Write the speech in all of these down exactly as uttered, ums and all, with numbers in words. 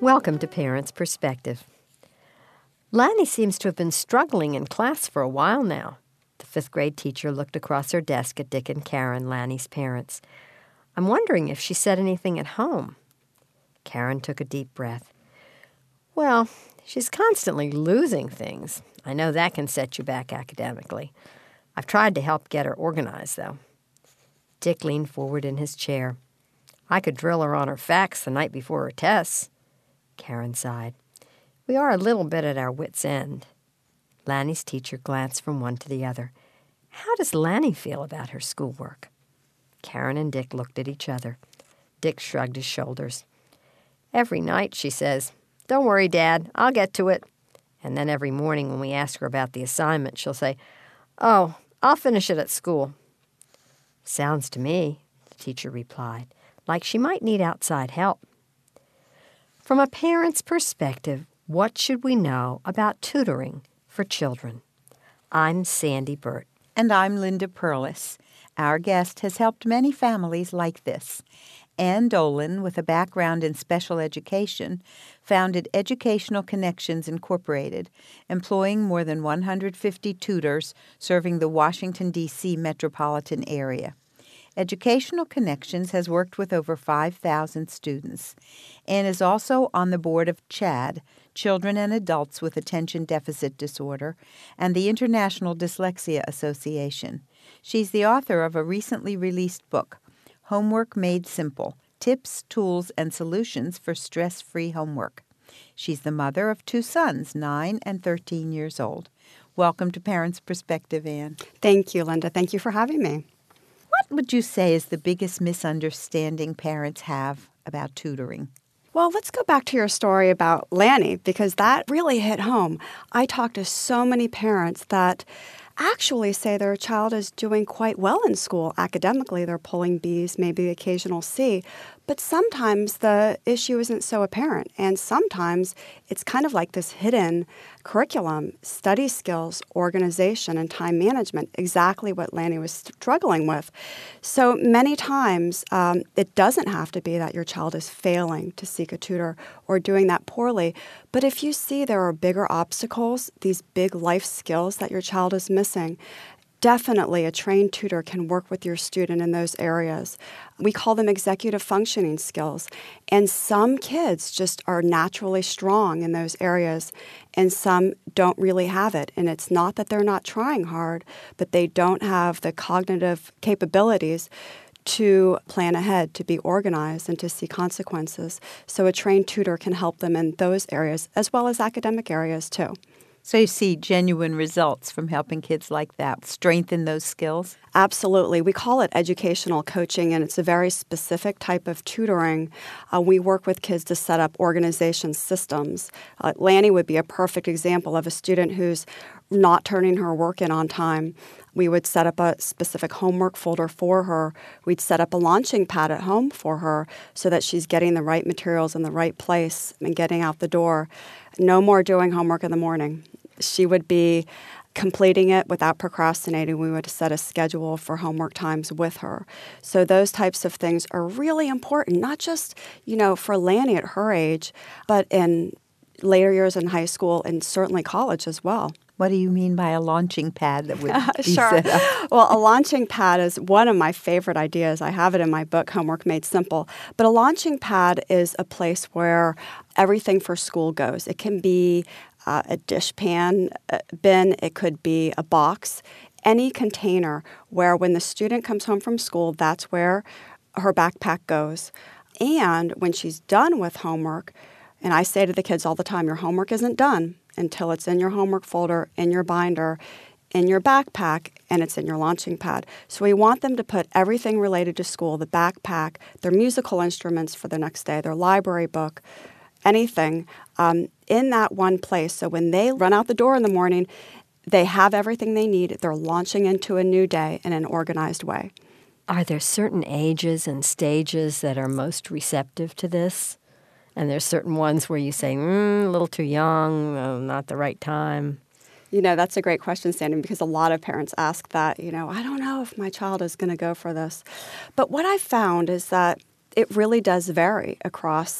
Welcome to Parents' Perspective. Lanny seems to have been struggling in class for a while now. The fifth grade teacher looked across her desk at Dick and Karen, Lanny's parents. I'm wondering if she said anything at home. Karen took a deep breath. Well, she's constantly losing things. I know that can set you back academically. I've tried to help get her organized, though. Dick leaned forward in his chair. I could drill her on her facts the night before her tests. Karen sighed. We are a little bit at our wits' end. Lanny's teacher glanced from one to the other. How does Lanny feel about her schoolwork? Karen and Dick looked at each other. Dick shrugged his shoulders. Every night she says, "Don't worry, Dad, I'll get to it." And then every morning when we ask her about the assignment, she'll say, "Oh, I'll finish it at school." Sounds to me, the teacher replied, like she might need outside help. From a parent's perspective, what should we know about tutoring for children? I'm Sandy Burt. And I'm Linda Perlis. Our guest has helped many families like this. Ann Dolan, with a background in special education, founded Educational Connections Incorporated, employing more than one hundred fifty tutors serving the Washington, D C metropolitan area. Educational Connections has worked with over five thousand students and is also on the board of CHADD, Children and Adults with Attention Deficit Disorder, and the International Dyslexia Association. She's the author of a recently released book, Homework Made Simple, Tips, Tools, and Solutions for Stress-Free Homework. She's the mother of two sons, nine and thirteen years old. Welcome to Parents' Perspective, Ann. Thank you, Linda. Thank you for having me. What would you say is the biggest misunderstanding parents have about tutoring? Well, let's go back to your story about Lanny, because that really hit home. I talk to so many parents that actually say their child is doing quite well in school. Academically, they're pulling B's, maybe occasional C. But sometimes the issue isn't so apparent. And sometimes it's kind of like this hidden curriculum, study skills, organization, and time management, exactly what Lanny was struggling with. So many times um, it doesn't have to be that your child is failing to seek a tutor or doing that poorly. But if you see there are bigger obstacles, these big life skills that your child is missing, definitely a trained tutor can work with your student in those areas. We call them executive functioning skills. And some kids just are naturally strong in those areas, and some don't really have it. And it's not that they're not trying hard, but they don't have the cognitive capabilities to plan ahead, to be organized, and to see consequences. So a trained tutor can help them in those areas, as well as academic areas, too. So you see genuine results from helping kids like that strengthen those skills? Absolutely. We call it educational coaching, and it's a very specific type of tutoring. Uh, we work with kids to set up organization systems. Uh, Lanny would be a perfect example of a student who's not turning her work in on time. We would set up a specific homework folder for her. We'd set up a launching pad at home for her so that she's getting the right materials in the right place and getting out the door. No more doing homework in the morning. She would be completing it without procrastinating. We would set a schedule for homework times with her. So those types of things are really important, not just, you know, for Lanny at her age, but in later years in high school and certainly college as well. What do you mean by a launching pad that would be sure. set up? Well, a launching pad is one of my favorite ideas. I have it in my book, Homework Made Simple. But a launching pad is a place where everything for school goes. It can be uh, a dishpan uh, bin. It could be a box. Any container where when the student comes home from school, that's where her backpack goes. And when she's done with homework, and I say to the kids all the time, your homework isn't done until it's in your homework folder, in your binder, in your backpack, and it's in your launching pad. So we want them to put everything related to school, the backpack, their musical instruments for the next day, their library book, anything, um, in that one place. So when they run out the door in the morning, they have everything they need. They're launching into a new day in an organized way. Are there certain ages and stages that are most receptive to this? And there's certain ones where you say, mm, a little too young, uh, not the right time. You know, that's a great question, Sandy, because a lot of parents ask that, you know, I don't know if my child is going to go for this. But what I've found is that it really does vary across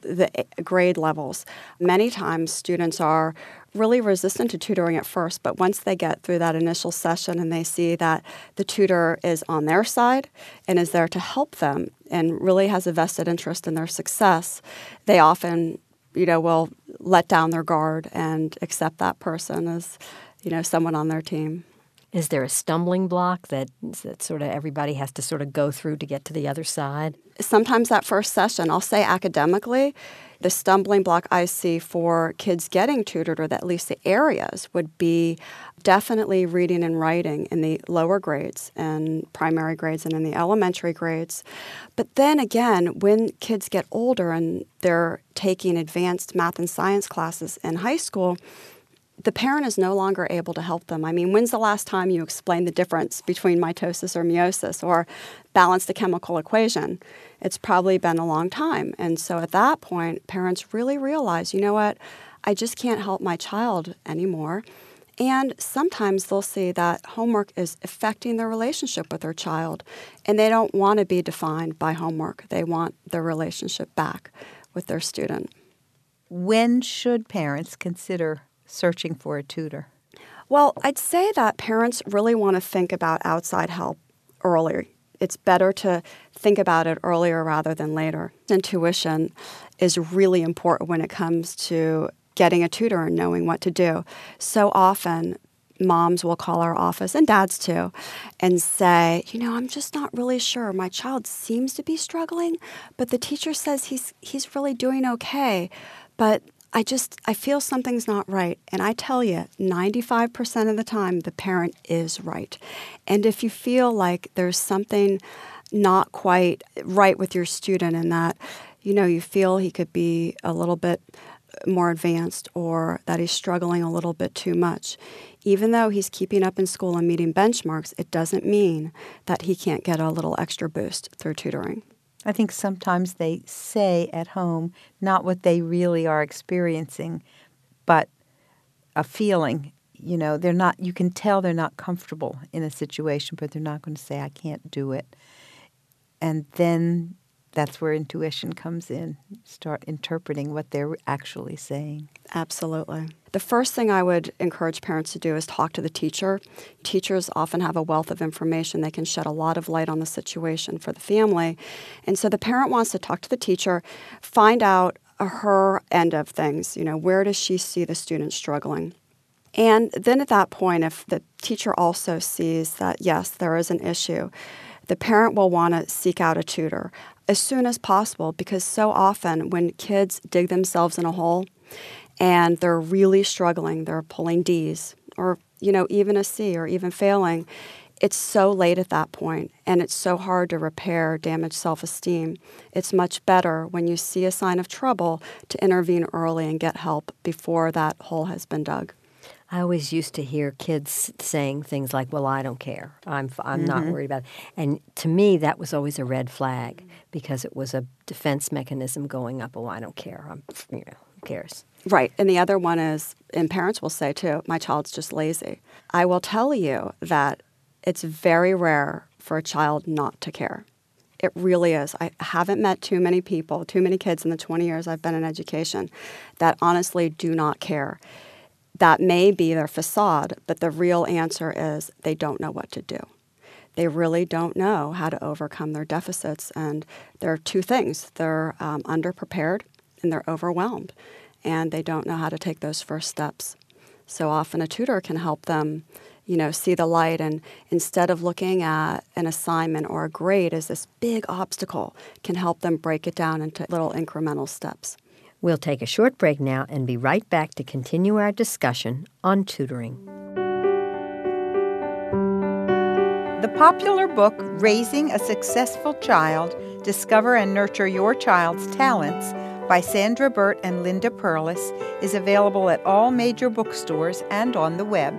the grade levels. Many times students are really resistant to tutoring at first, but once they get through that initial session and they see that the tutor is on their side and is there to help them and really has a vested interest in their success, they often, you know, will let down their guard and accept that person as, you know, someone on their team. Is there a stumbling block that, that sort of everybody has to sort of go through to get to the other side? Sometimes that first session, I'll say academically, the stumbling block I see for kids getting tutored, or at least the areas, would be definitely reading and writing in the lower grades and primary grades and in the elementary grades. But then again, when kids get older and they're taking advanced math and science classes in high school, the parent is no longer able to help them. I mean, when's the last time you explained the difference between mitosis or meiosis or balanced the chemical equation? It's probably been a long time. And so at that point, parents really realize, you know what, I just can't help my child anymore. And sometimes they'll see that homework is affecting their relationship with their child, and they don't want to be defined by homework. They want their relationship back with their student. When should parents consider searching for a tutor? Well, I'd say that parents really want to think about outside help earlier. It's better to think about it earlier rather than later. Intuition is really important when it comes to getting a tutor and knowing what to do. So often, moms will call our office, and dads too, and say, you know, I'm just not really sure. My child seems to be struggling, but the teacher says he's he's really doing okay. But I just, I feel something's not right. And I tell you, ninety-five percent of the time, the parent is right. And if you feel like there's something not quite right with your student and that, you know, you feel he could be a little bit more advanced or that he's struggling a little bit too much, even though he's keeping up in school and meeting benchmarks, it doesn't mean that he can't get a little extra boost through tutoring. I think sometimes they say at home not what they really are experiencing, but a feeling. You know, they're not, you can tell they're not comfortable in a situation, but they're not going to say, I can't do it. And then that's where intuition comes in. Start interpreting what they're actually saying. Absolutely. The first thing I would encourage parents to do is talk to the teacher. Teachers often have a wealth of information. They can shed a lot of light on the situation for the family. And so the parent wants to talk to the teacher, find out her end of things. You know, where does she see the student struggling? And then at that point, if the teacher also sees that, yes, there is an issue, the parent will want to seek out a tutor as soon as possible, because so often when kids dig themselves in a hole and they're really struggling, they're pulling D's or, you know, even a C or even failing, it's so late at that point and it's so hard to repair damaged self-esteem. It's much better when you see a sign of trouble to intervene early and get help before that hole has been dug. I always used to hear kids saying things like, well, I don't care. I'm I'm mm-hmm. not worried about it. And to me, that was always a red flag because it was a defense mechanism going up, oh, I don't care. I'm, you know, who cares? Right. And the other one is, and parents will say, too, my child's just lazy. I will tell you that it's very rare for a child not to care. It really is. I haven't met too many people, too many kids in the twenty years I've been in education that honestly do not care. That may be their facade, but the real answer is they don't know what to do. They really don't know how to overcome their deficits. And there are two things. They're um, underprepared and they're overwhelmed. And they don't know how to take those first steps. So often a tutor can help them, you know, see the light. And instead of looking at an assignment or a grade as this big obstacle, can help them break it down into little incremental steps. We'll take a short break now and be right back to continue our discussion on tutoring. The popular book, Raising a Successful Child, Discover and Nurture Your Child's Talents, by Sandra Burt and Linda Perlis, is available at all major bookstores and on the web.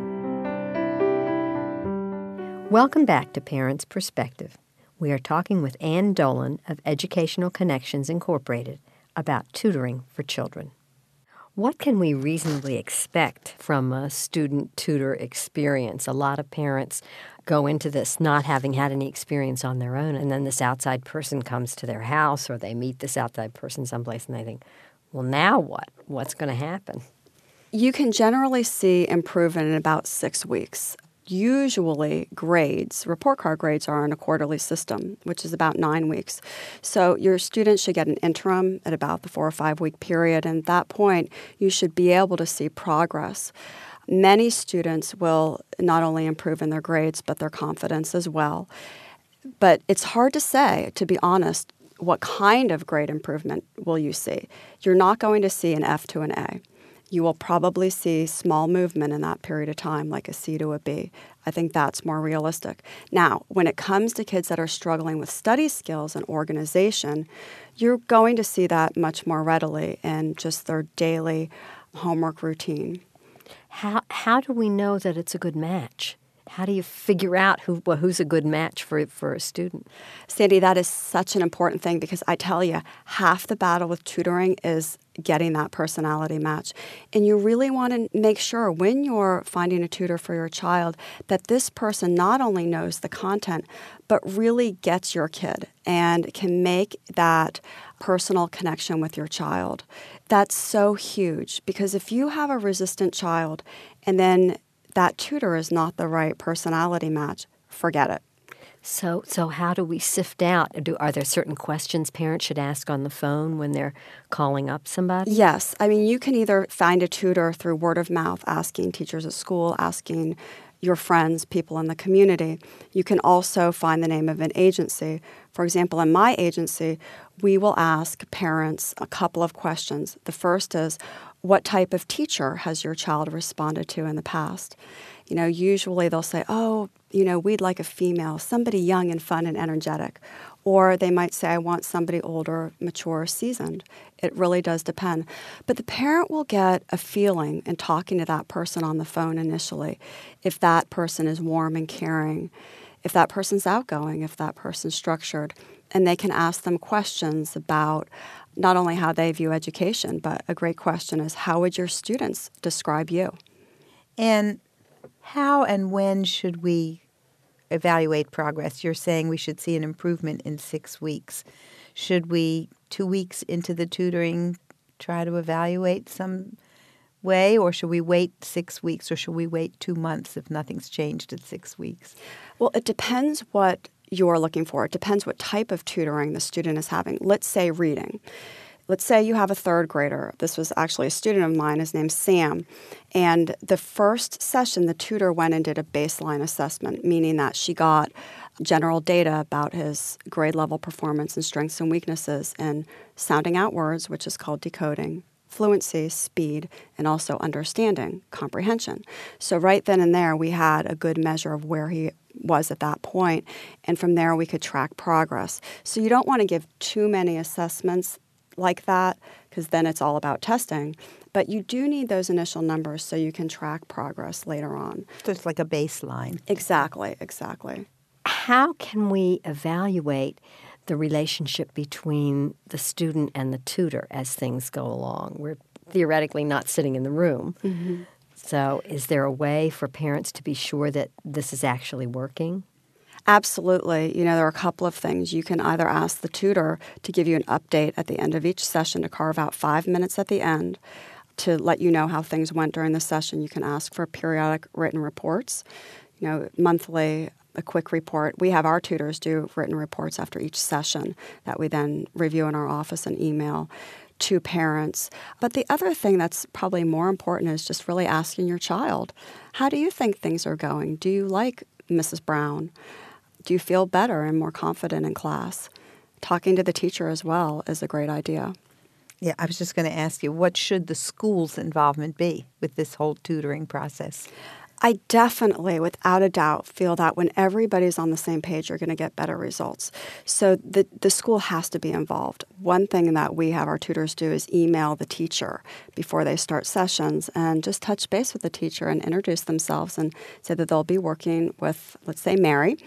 Welcome back to Parents' Perspective. We are talking with Ann Dolan of Educational Connections, Incorporated, about tutoring for children. What can we reasonably expect from a student-tutor experience? A lot of parents go into this not having had any experience on their own, and then this outside person comes to their house or they meet this outside person someplace and they think, well, now what? What's going to happen? You can generally see improvement in about six weeks. Usually grades, report card grades are on a quarterly system, which is about nine weeks. So your students should get an interim at about the four or five week period. And at that point, you should be able to see progress. Many students will not only improve in their grades, but their confidence as well. But it's hard to say, to be honest, what kind of grade improvement will you see? You're not going to see an F to an A. You will probably see small movement in that period of time, like a C to a B. I think that's more realistic. Now, when it comes to kids that are struggling with study skills and organization, you're going to see that much more readily in just their daily homework routine. How how do we know that it's a good match? How do you figure out who well, who's a good match for for a student? Sandy, that is such an important thing because I tell you, half the battle with tutoring is getting that personality match. And you really want to make sure when you're finding a tutor for your child that this person not only knows the content, but really gets your kid and can make that personal connection with your child. That's so huge because if you have a resistant child and then that tutor is not the right personality match, forget it. So so how do we sift out? Do, are there certain questions parents should ask on the phone when they're calling up somebody? Yes. I mean, you can either find a tutor through word of mouth, asking teachers at school, asking your friends, people in the community. You can also find the name of an agency. For example, in my agency, we will ask parents a couple of questions. The first is, what type of teacher has your child responded to in the past? You know, usually they'll say, oh, you know, we'd like a female, somebody young and fun and energetic. Or they might say, I want somebody older, mature, seasoned. It really does depend. But the parent will get a feeling in talking to that person on the phone initially if that person is warm and caring, if that person's outgoing, if that person's structured. And they can ask them questions about not only how they view education, but a great question is, how would your students describe you? And how and when should we evaluate progress? You're saying we should see an improvement in six weeks. Should we, two weeks into the tutoring, try to evaluate some way, or should we wait six weeks, or should we wait two months if nothing's changed at six weeks? Well, it depends what you're looking for. It depends what type of tutoring the student is having. Let's say reading. Let's say you have a third grader. This was actually a student of mine. His name's Sam. And the first session, the tutor went and did a baseline assessment, meaning that she got general data about his grade level performance and strengths and weaknesses in sounding out words, which is called decoding, fluency, speed, and also understanding, comprehension. So right then and there, we had a good measure of where he was at that point. And from there, we could track progress. So you don't want to give too many assessments like that, because then it's all about testing. But you do need those initial numbers so you can track progress later on. So it's like a baseline. Exactly, exactly. How can we evaluate the relationship between the student and the tutor as things go along? We're theoretically not sitting in the room. Mm-hmm. So is there a way for parents to be sure that this is actually working? Absolutely. You know, there are a couple of things. You can either ask the tutor to give you an update at the end of each session, to carve out five minutes at the end to let you know how things went during the session. You can ask for periodic written reports, you know, monthly, a quick report. We have our tutors do written reports after each session that we then review in our office and email to parents. But the other thing that's probably more important is just really asking your child, how do you think things are going? Do you like Missus Brown? Do you feel better and more confident in class? Talking to the teacher as well is a great idea. Yeah, I was just going to ask you, what should the school's involvement be with this whole tutoring process? I definitely, without a doubt, feel that when everybody's on the same page, you're going to get better results. So the, the school has to be involved. One thing that we have our tutors do is email the teacher before they start sessions and just touch base with the teacher and introduce themselves and say that they'll be working with, let's say, Mary,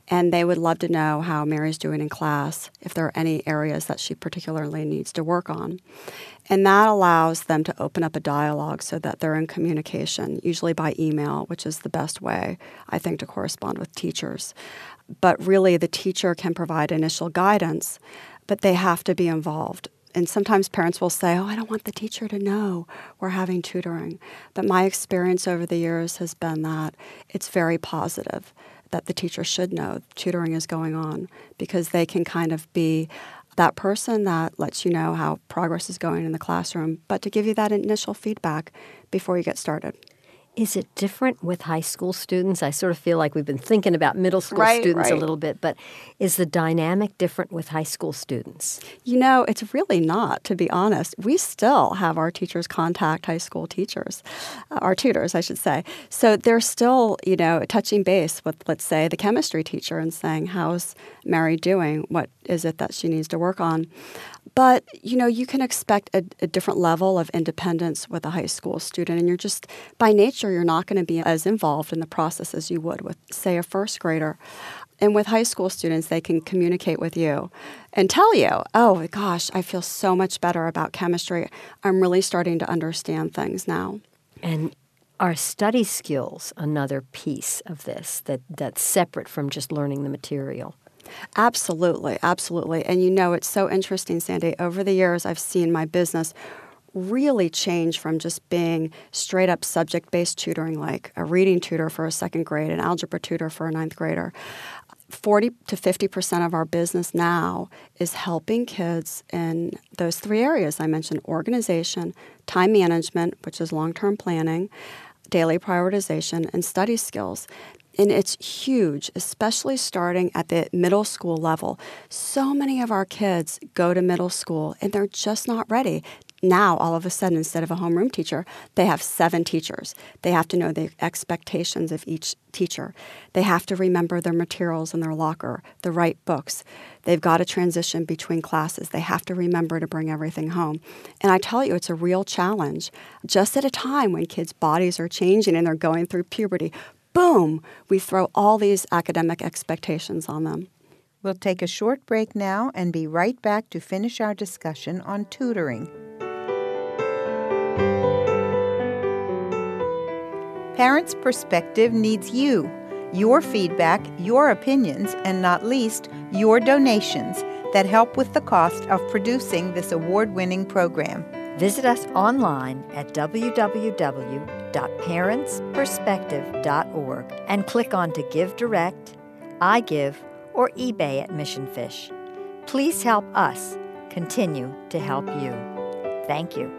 and they would love to know how Mary's doing in class, if there are any areas that she particularly needs to work on. And that allows them to open up a dialogue so that they're in communication, usually by email, which is the best way, I think, to correspond with teachers. But really, the teacher can provide initial guidance, but they have to be involved. And sometimes parents will say, oh, I don't want the teacher to know we're having tutoring. But my experience over the years has been that it's very positive, that the teacher should know tutoring is going on, because they can kind of be that person that lets you know how progress is going in the classroom, but to give you that initial feedback before you get started. Is it different with high school students? I sort of feel like we've been thinking about middle school Right, students right. a little bit, but is the dynamic different with high school students? You know, it's really not, to be honest. We still have our teachers contact high school teachers, uh, our tutors, I should say. So they're still, you know, touching base with, let's say, the chemistry teacher and saying, how's Mary doing? What is it that she needs to work on? But, you know, you can expect a, a different level of independence with a high school student, and you're just, by nature, you're not going to be as involved in the process as you would with, say, a first grader. And with high school students, they can communicate with you and tell you, oh, gosh, I feel so much better about chemistry. I'm really starting to understand things now. And are study skills another piece of this that, that's separate from just learning the material? Absolutely, absolutely. And you know, it's so interesting, Sandy. Over the years, I've seen my business really change from just being straight up subject-based tutoring, like a reading tutor for a second grade, an algebra tutor for a ninth grader. forty to fifty percent of our business now is helping kids in those three areas I mentioned: organization, time management, which is long-term planning, daily prioritization, and study skills. And it's huge, especially starting at the middle school level. So many of our kids go to middle school and they're just not ready. Now, all of a sudden, instead of a homeroom teacher, they have seven teachers. They have to know the expectations of each teacher. They have to remember their materials in their locker, the right books. They've got to transition between classes. They have to remember to bring everything home. And I tell you, it's a real challenge. Just at a time when kids' bodies are changing and they're going through puberty, boom, we throw all these academic expectations on them. We'll take a short break now and be right back to finish our discussion on tutoring. Parents' Perspective needs you, your feedback, your opinions, and not least, your donations that help with the cost of producing this award-winning program. Visit us online at w w w dot parents perspective dot org and click on to Give Direct, iGive, or eBay at Mission Fish. Please help us continue to help you. Thank you.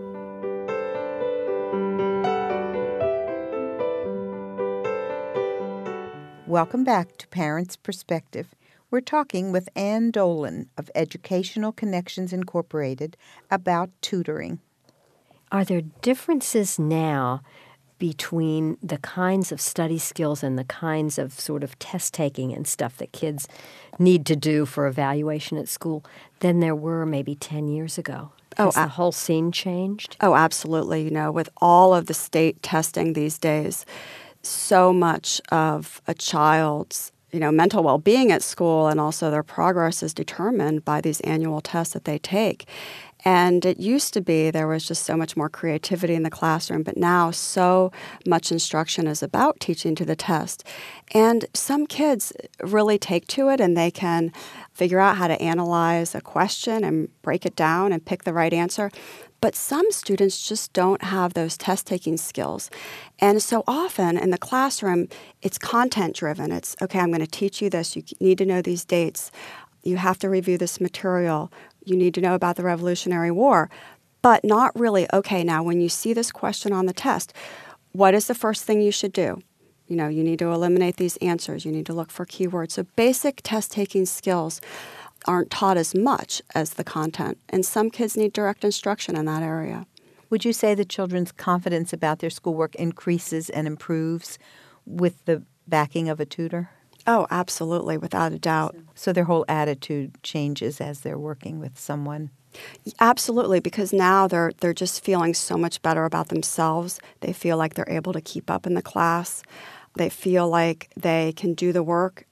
Welcome back to Parents' Perspective. We're talking with Ann Dolan of Educational Connections Incorporated about tutoring. Are there differences now between the kinds of study skills and the kinds of sort of test taking and stuff that kids need to do for evaluation at school than there were maybe ten years ago? Has Oh, the whole scene changed? Oh, absolutely. You know, with all of the state testing these days, so much of a child's you know, mental well-being at school and also their progress is determined by these annual tests that they take. And it used to be there was just so much more creativity in the classroom, but now so much instruction is about teaching to the test. And some kids really take to it and they can figure out how to analyze a question and break it down and pick the right answer. But some students just don't have those test-taking skills. And so often in the classroom, it's content-driven. It's, okay, I'm going to teach you this. You need to know these dates. You have to review this material. You need to know about the Revolutionary War. But not really, okay, now when you see this question on the test, what is the first thing you should do? You know, you need to eliminate these answers. You need to look for keywords. So basic test-taking skills aren't taught as much as the content, and some kids need direct instruction in that area. Would you say that children's confidence about their schoolwork increases and improves with the backing of a tutor? Oh, absolutely, without a doubt. So their whole attitude changes as they're working with someone? Absolutely, because now they're they're just feeling so much better about themselves. They feel like they're able to keep up in the class. They feel like they can do the work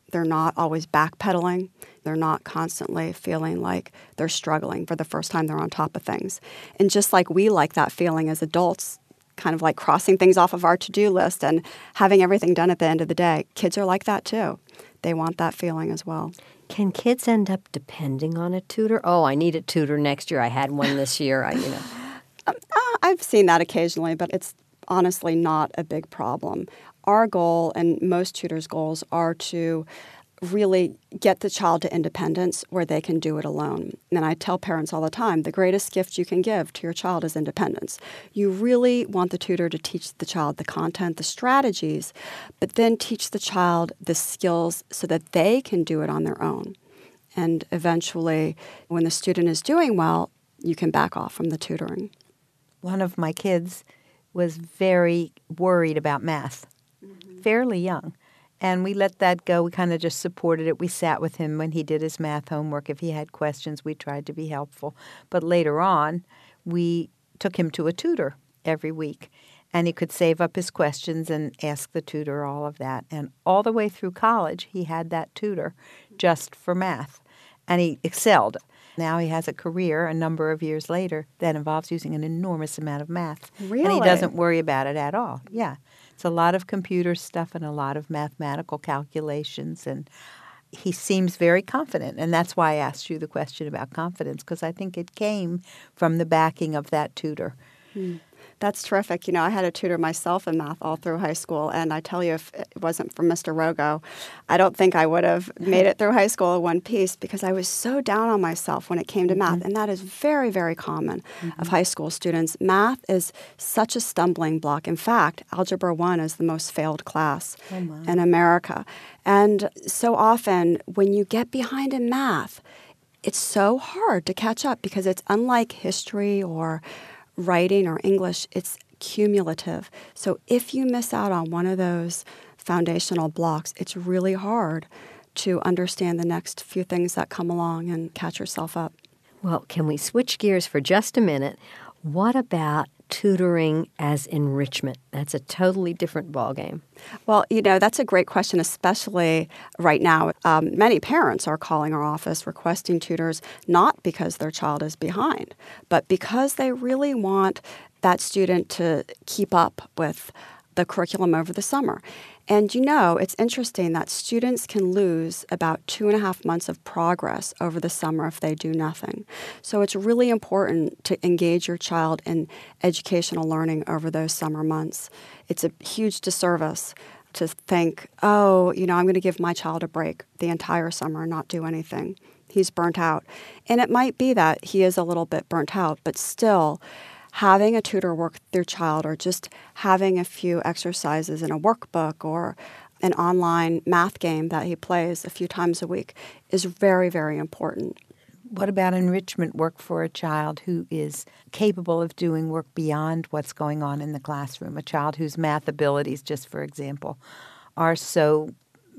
They're not always backpedaling. They're not constantly feeling like they're struggling for the first time they're on top of things. And just like we like that feeling as adults, kind of like crossing things off of our to-do list and having everything done at the end of the day, kids are like that too. They want that feeling as well. Can kids end up depending on a tutor? Oh, I need a tutor next year. I had one this year. I, you know. Um, uh, I've seen that occasionally, but it's honestly not a big problem. Our goal, and most tutors' goals, are to really get the child to independence where they can do it alone. And I tell parents all the time, the greatest gift you can give to your child is independence. You really want the tutor to teach the child the content, the strategies, but then teach the child the skills so that they can do it on their own. And eventually, when the student is doing well, you can back off from the tutoring. One of my kids was very worried about math, mm-hmm. fairly young. And we let that go. We kind of just supported it. We sat with him when he did his math homework. If he had questions, we tried to be helpful. But later on, we took him to a tutor every week. And he could save up his questions and ask the tutor all of that. And all the way through college, he had that tutor just for math. And he excelled. Now he has a career a number of years later that involves using an enormous amount of math. Really? And he doesn't worry about it at all. Yeah. It's a lot of computer stuff and a lot of mathematical calculations. And he seems very confident. And that's why I asked you the question about confidence, because I think it came from the backing of that tutor. Hmm. That's terrific. You know, I had a tutor myself in math all through high school, and I tell you, if it wasn't for Mister Rogo, I don't think I would have made it through high school in one piece because I was so down on myself when it came to math, mm-hmm. and that is very, very common mm-hmm. of high school students. Math is such a stumbling block. In fact, Algebra one is the most failed class oh in America. And so often, when you get behind in math, it's so hard to catch up because it's unlike history or writing or English, it's cumulative. So if you miss out on one of those foundational blocks, it's really hard to understand the next few things that come along and catch yourself up. Well, can we switch gears for just a minute? What about tutoring as enrichment? That's a totally different ballgame. Well, you know, that's a great question, especially right now. Um, many parents are calling our office requesting tutors not because their child is behind, but because they really want that student to keep up with the curriculum over the summer. And you know, it's interesting that students can lose about two and a half months of progress over the summer if they do nothing. So it's really important to engage your child in educational learning over those summer months. It's a huge disservice to think, oh, you know, I'm going to give my child a break the entire summer and not do anything. He's burnt out. And it might be that he is a little bit burnt out, but still, having a tutor work with their child or just having a few exercises in a workbook or an online math game that he plays a few times a week is very, very important. What about enrichment work for a child who is capable of doing work beyond what's going on in the classroom? A child whose math abilities, just for example, are so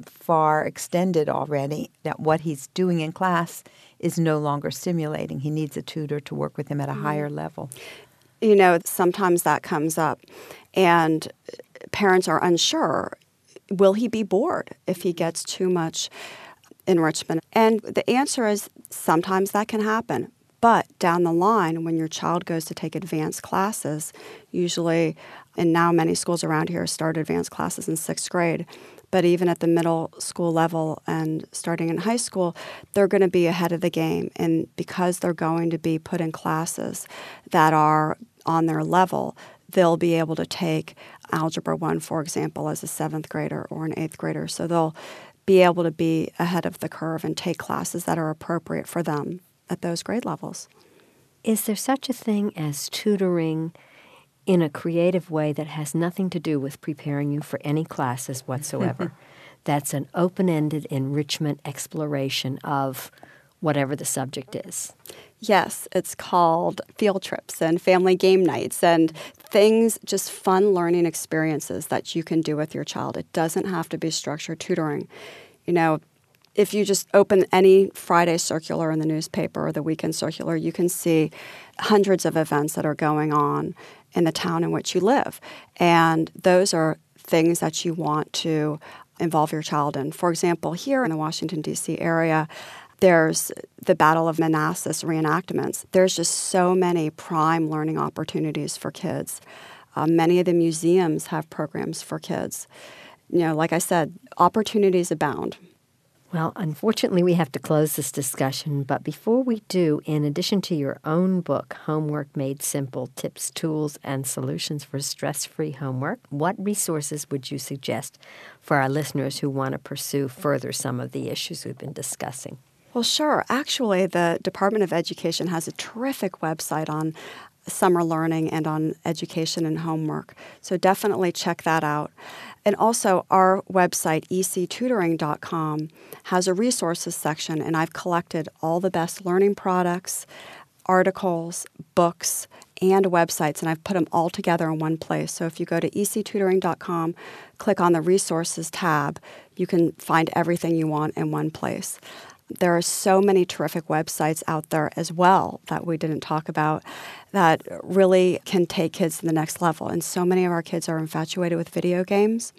far extended already that what he's doing in class is no longer stimulating. He needs a tutor to work with him at a mm. higher level. You know, sometimes that comes up, and parents are unsure. Will he be bored if he gets too much enrichment? And the answer is sometimes that can happen. But down the line, when your child goes to take advanced classes, usually, and now many schools around here start advanced classes in sixth grade, but even at the middle school level and starting in high school, they're going to be ahead of the game. And because they're going to be put in classes that are on their level, they'll be able to take Algebra one, for example, as a seventh grader or an eighth grader. So they'll be able to be ahead of the curve and take classes that are appropriate for them at those grade levels. Is there such a thing as tutoring in a creative way that has nothing to do with preparing you for any classes whatsoever? That's an open-ended enrichment exploration of whatever the subject is. Yes, it's called field trips and family game nights and things, just fun learning experiences that you can do with your child. It doesn't have to be structured tutoring. You know, if you just open any Friday circular in the newspaper or the weekend circular, you can see hundreds of events that are going on in the town in which you live. And those are things that you want to involve your child in. For example, here in the Washington, D C area, there's the Battle of Manassas reenactments. There's just so many prime learning opportunities for kids. Uh, many of the museums have programs for kids. You know, like I said, opportunities abound. Well, unfortunately, we have to close this discussion, but before we do, in addition to your own book, Homework Made Simple, Tips, Tools, and Solutions for Stress-Free Homework, what resources would you suggest for our listeners who want to pursue further some of the issues we've been discussing? Well, sure. Actually, the Department of Education has a terrific website on summer learning and on education and homework. So definitely check that out. And also our website, e c tutoring dot com, has a resources section, and I've collected all the best learning products, articles, books, and websites, and I've put them all together in one place. So if you go to e c tutoring dot com, click on the resources tab, you can find everything you want in one place. There are so many terrific websites out there as well that we didn't talk about that really can take kids to the next level. And so many of our kids are infatuated with video games,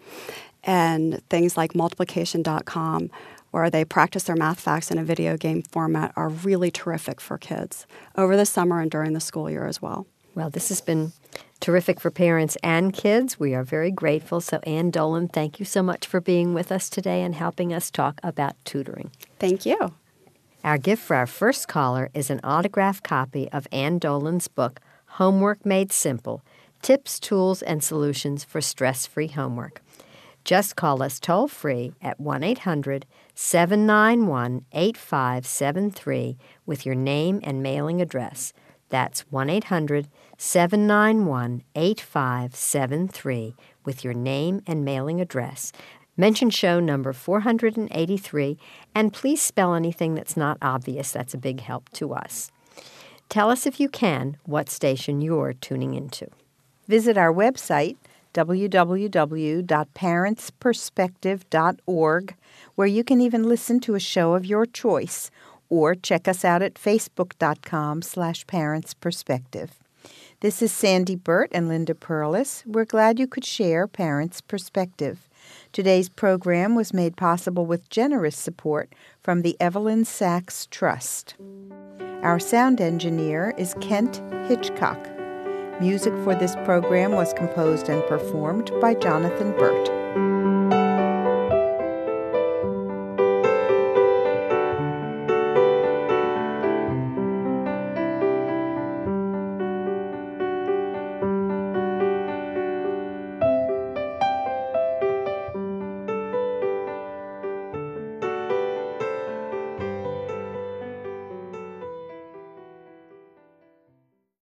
and things like multiplication dot com, where they practice their math facts in a video game format, are really terrific for kids over the summer and during the school year as well. Well, this has been terrific for parents and kids. We are very grateful. So, Ann Dolan, thank you so much for being with us today and helping us talk about tutoring. Thank you. Our gift for our first caller is an autographed copy of Ann Dolan's book, Homework Made Simple, Tips, Tools, and Solutions for Stress-Free Homework. Just call us toll-free at one eight hundred seven nine one eight five seven three with your name and mailing address. That's one eight hundred seven nine one eight five seven three with your name and mailing address. Mention show number four hundred eighty-three, and please spell anything that's not obvious. That's a big help to us. Tell us, if you can, what station you're tuning into. Visit our website, w w w dot parents perspective dot org, where you can even listen to a show of your choice, or check us out at facebook dot com slash parents perspective. This is Sandy Burt and Linda Perlis. We're glad you could share Parents Perspective. Today's program was made possible with generous support from the Evelyn Sachs Trust. Our sound engineer is Kent Hitchcock. Music for this program was composed and performed by Jonathan Burt.